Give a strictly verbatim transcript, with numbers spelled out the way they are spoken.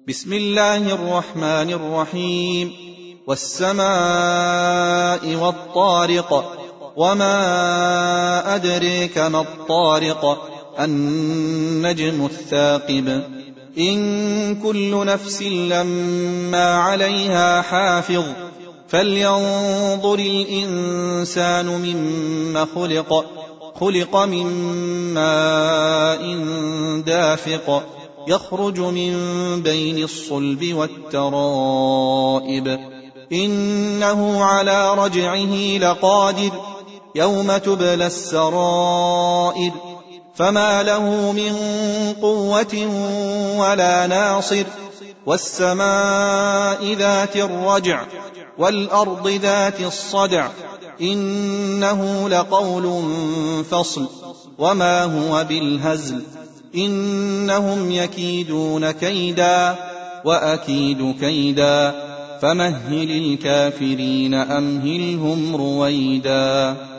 بسم الله الرحمن الرحيم. والسماء والطارق، وما أدريك ما الطارق، النجم الثاقب. إن كل نفس لما عليها حافظ، فلينظر الإنسان مما خلق خلق من ماء دافق، يخرج من بين الصلب والترائب، إنه على رجعه لقادر، يوم تبلى السرائر، فما له من قوة ولا ناصر. والسماء ذات الرجع، والأرض ذات الصدع، إنه لقول فصل، وما هو بالهزل، إنهم يكيدون كيدا وأكيد كيدا، فمهل الكافرين أمهلهم رويدا.